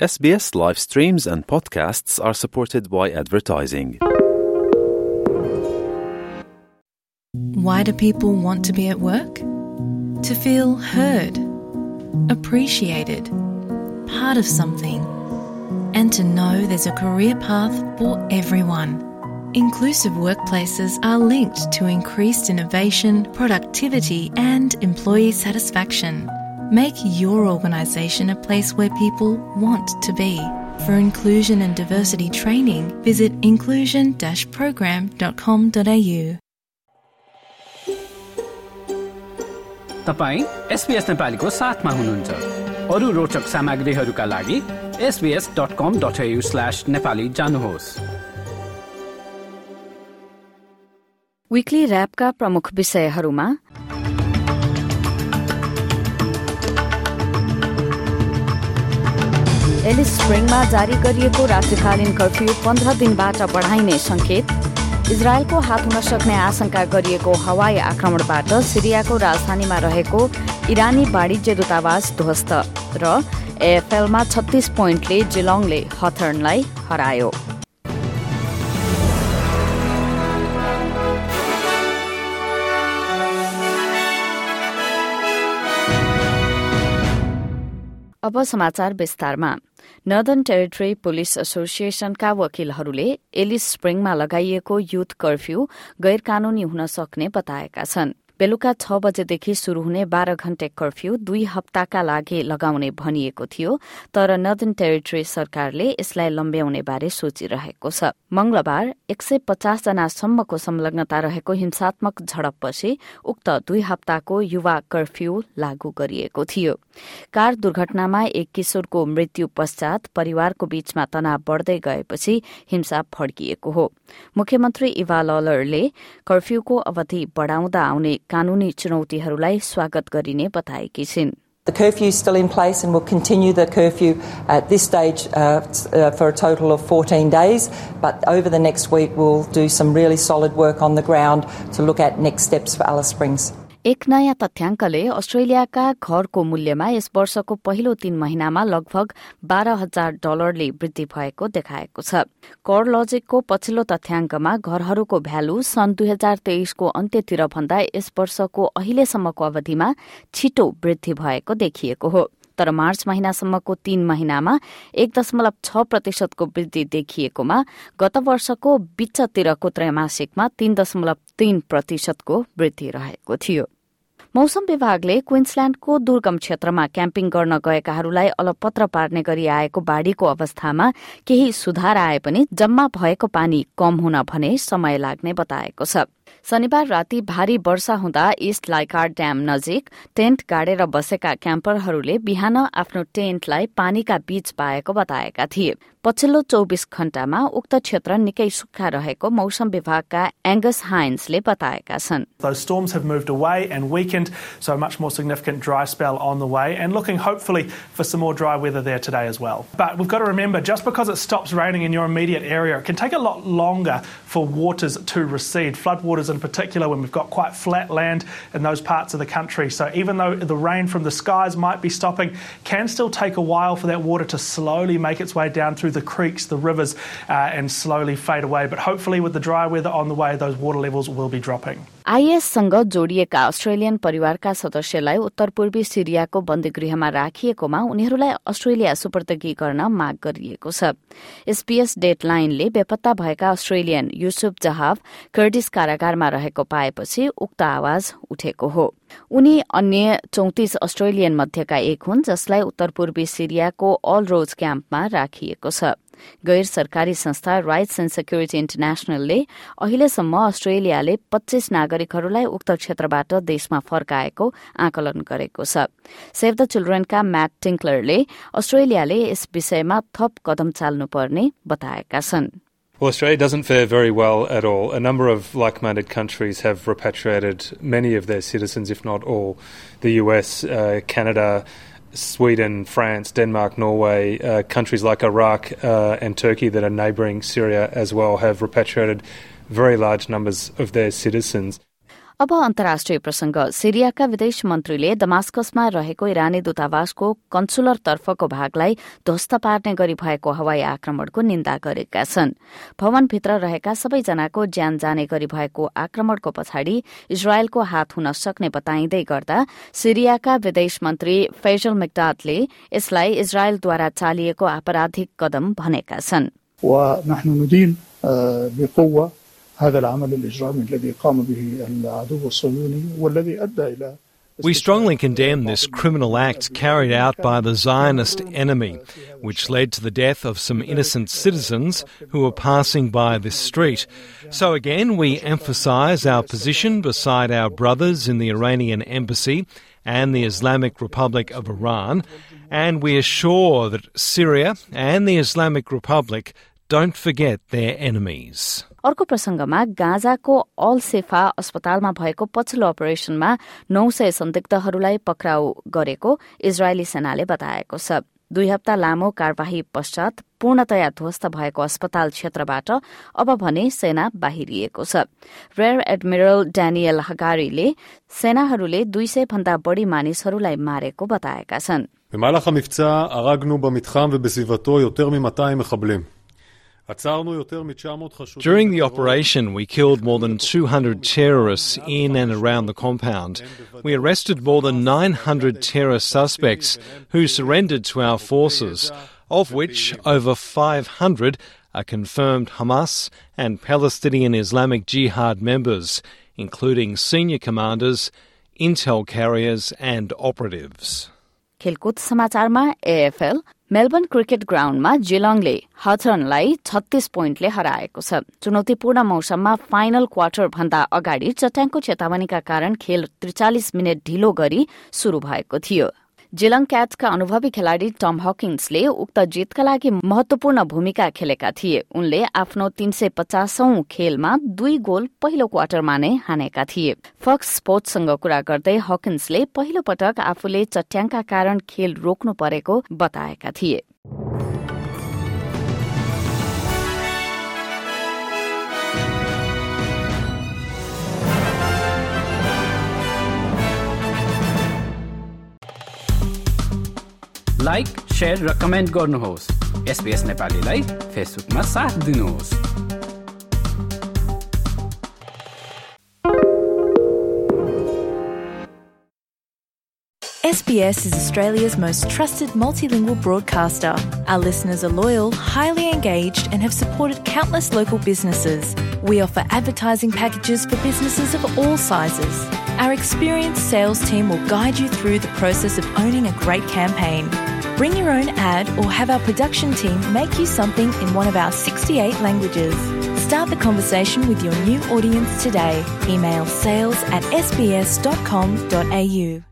SBS live streams and podcasts are supported by advertising. Why do people want to be at work? To feel heard, appreciated, part of something, and to know there's a career path for everyone. Inclusive workplaces are linked to increased innovation, productivity, and employee satisfaction. Make your organisation a place where people want to be. For inclusion and diversity training, visit inclusion-program.com.au. तपाईं SBS नेपालीको साथमा हुनुहुन्छ। अरु रोचक सामग्रीहरूका लागि sbs.com.au/nepali जानुहोस्। Weekly र्यापका प्रमुख विषयहरूमा एलिस स्प्रिङमा जारी गरिएको रात्रिकालीन कर्फ्यू 15 दिनबाट बढाइने संकेत, इजरायलको हात हुन सक्ने आशंका गरिएको हवाई आक्रमणबाट सिरियाको राजधानीमा रहेको इरानी वाणिज्य दूतावास ध्वस्त र एएफएलमा 36 पोइन्टले जिलोङले हथर्नलाई हरायो। अब समाचार विस्तारमा। नर्दर्न टेरिटरी पुलिस एसोसिएशनका वकिलहरूले एलिस स्प्रिङमा लगाइएको युथ कर्फ्यू गैरकानूनी हुन सक्ने बताएका छन्। बेलुका 6 बजेदेखि शुरू हुने 12 घण्टे कर्फ्यू 2 हप्ताका लागि लगाउने भनिएको थियो, तर नर्दर्न टेरिटरी सरकारले यसलाई लम्ब्याउने बारे सोचिरहेको छ। मंगलबार 150 जनासम्मको संलग्नता रहेको हिंसात्मक झडपपछि उक्त 2 हप्ताको युवा कर्फ्यू लागू गरिएको थियो। कार दुर्घटनामा एक किशोरको मृत्यु पश्चात परिवारको बीचमा तनाव बढ्दै गएपछि हिंसा भड्किएको हो। मुख्यमन्त्री इवा ललरले कर्फ्यूको अवधि बढाउँदा आउने कानूनी चुनौतीहरूलाई स्वागत गरिने बताएकी छिन्। The curfew is still in place and will continue the curfew at this stage for a total of 14 days. But over the next week, we'll do some really solid work on the ground to look at next steps for Alice Springs. एक नयाँ तथ्याङ्कले अस्ट्रेलियाका घरको मूल्यमा यस वर्षको पहिलो 3 महिनामा लगभग $12,000 वृद्धि भएको देखाएको छ। कोरलजिकको पछिल्लो तथ्याङ्कमा घरहरूको भ्यालु सन् 2023 को अन्त्यतिर भन्दा यस वर्षको अहिलेसम्मको अवधिमा छिटो वृद्धि भएको देखिएको हो। तर मार्च महिनासम्मको 3 महिनामा 1.6% को वृद्धि देखिएकोमा गत वर्षको बीचतिरको त्रैमासिकमा 3.3% को वृद्धि रहेको थियो। मौसम विभागले क्वीन्सल्याण्डको दुर्गम क्षेत्रमा क्याम्पिङ गर्न गएकाहरूलाई अलपत्र पार्ने गरी आएको बाढ़ीको अवस्थामा केही सुधार आए पनि जम्मा भएको पानी कम हुन भने समय लाग्ने बताएको छ। शनिबार राति भारी वर्षा हुँदा ईस्ट लाइकार्ड ड्याम नजिक टेन्ट गाडेर बसेका क्याम्परहरूले बिहान आफ्नो टेन्टलाई पानीका बीच पाएको बताएका थिए। पछिल्लो 24 घण्टामा उक्त क्षेत्र निकै सुक्खा रहेको मौसम विभागका एंगस हाइन्सले बताएका छन्। Those storms have moved away and weakened, so a much more significant dry spell on the way and looking hopefully for some more dry weather there today as well. But we've got to remember, just because it stops raining in your immediate area, it can take a lot longer for waters to recede, floodwaters in particular when we've got quite flat land in those parts of the country. So even though the rain from the skies might be stopping, can still take a while for that water to slowly make its way down through the creeks, the rivers, and slowly fade away. But hopefully with the dry weather on the way, those water levels will be dropping. आईएससँग जोडिएका Australian परिवारका सदस्यलाई उत्तरपूर्वी सिरियाको बन्दीगृहमा राखिएकोमा उनीहरूलाई Australia सुपुर्दगी गर्न माग गरिएको छ। SPS डेडलाइनले बेपत्ता भएका अस्ट्रेलियन युसुफ जहाब कर्टिस कारागारमा रहेको पाएपछि उक्त आवाज उठेको हो। उनी अन्य 34 अस्ट्रेलियन मध्येका एक हुन् जसलाई उत्तरपूर्वी सिरियाको अल रोज क्याम्पमा राखिएको छ। गैर सरकारी संस्था राइट्स एन्ड सेक्युरिटी इन्टरनेशनलले अहिलेसम्म अस्ट्रेलियाले 25 नागरिकहरूलाई उक्त क्षेत्रबाट देशमा फर्काएको आकलन गरेको छ। सेभ द चिल्ड्रेनका म्याट टिङ्कलरले अस्ट्रेलियाले यस विषयमा थप कदम चाल्नुपर्ने बताएका छन्। Well, Australia doesn't fare very well at all. A number of like-minded countries have repatriated many of their citizens, if not all. The US, Canada, Sweden, France, Denmark, Norway, countries like Iraq and Turkey that are neighbouring Syria as well have repatriated very large numbers of their citizens. अब अन्तर्राष्ट्रिय प्रसंग। सिरियाका विदेश मन्त्रीले दमास्कसमा रहेको इरानी दूतावासको consular तर्फको भागलाई ध्वस्त पार्ने गरी भएको हवाई आक्रमणको निन्दा गरेका छन्। भवनभित्र रहेका सबैजनाको ज्यान जाने गरी भएको आक्रमणको पछाडि इजरायलको हात हुन सक्ने बताइँदै गर्दा सिरियाका विदेश मन्त्री फैजल मिक्दादले यसलाई इजरायलद्वारा चालिएको आपराधिक कदम भनेका छन्। ونحن ندين بقوة هذا العمل الإجرامي الذي قام به العدو الصهيوني والذي أدى إلى We strongly condemn this criminal act carried out by the Zionist enemy, which led to the death of some innocent citizens who were passing by this street. So again, we emphasise our position beside our brothers in the Iranian embassy and the Islamic Republic of Iran, and we assure that Syria and the Islamic Republic don't forget their enemies. अर्को प्रसंगमा गाजाको all sofa अस्पतालमा भएको पछिल्लो अपरेशनमा 900 संदिग्धहरूलाई पक्राउ गरेको इजरायली सेनाले बताएको छ। 2 हप्ता लामो कार्यवाही पश्चात पूर्णतया ध्वस्त भएको अस्पताल क्षेत्रबाट अब भने सेना बाहिरिएको छ। रेयर एडमिरल डेनियल हगारीले सेनाहरूले 200 भन्दा बढी मानिसहरूलाई मारेको बताएका छन्। במהלך המבצע הרגנו במתחם ובסביבתו יותר מ-200 מחבלים. During the operation, we killed more than 200 terrorists in and around the compound. We arrested more than 900 terrorist suspects who surrendered to our forces, of which over 500 are confirmed Hamas and Palestinian Islamic Jihad members, including senior commanders, intel carriers and operatives. खेलकुद समाचारमा AFL Melbourne cricket ग्राउन्डमा जिलङले हथर्नलाई 36 पोइन्टले हराएको छ। चुनौतीपूर्ण मौसममा final quarter भन्दा अगाडि चट्याङको चेतावनीका कारण खेल 43 मिनेट ढिलो गरी शुरू भएको थियो। जिलङ क्याट्सका अनुभवी खेलाडी टम हकिन्सले उक्त जितका लागि महत्वपूर्ण भूमिका खेलेका थिए। उनले आफ्नो 350औं खेलमा 2 गोल पहिलो क्वार्टरमा नै हानेका थिए। फक्स स्पोर्ट्ससँग कुरा गर्दै हकिन्सले पहिलो पटक आफूले चट्याङका कारण खेल रोक्नु परेको बताएका थिए। लाइक, शेयर र कमेन्ट गर्नुहोस्। SBS नेपालीलाई फेसबुकमा साथ दिनुहोस्। SBS is Australia's most trusted multilingual broadcaster. Our listeners are loyal, highly engaged, and have supported countless local businesses. We offer advertising packages for businesses of all sizes. Our experienced sales team will guide you through the process of owning a great campaign. Bring your own ad or have our production team make you something in one of our 68 languages. Start the conversation with your new audience today. Email sales@sbs.com.au.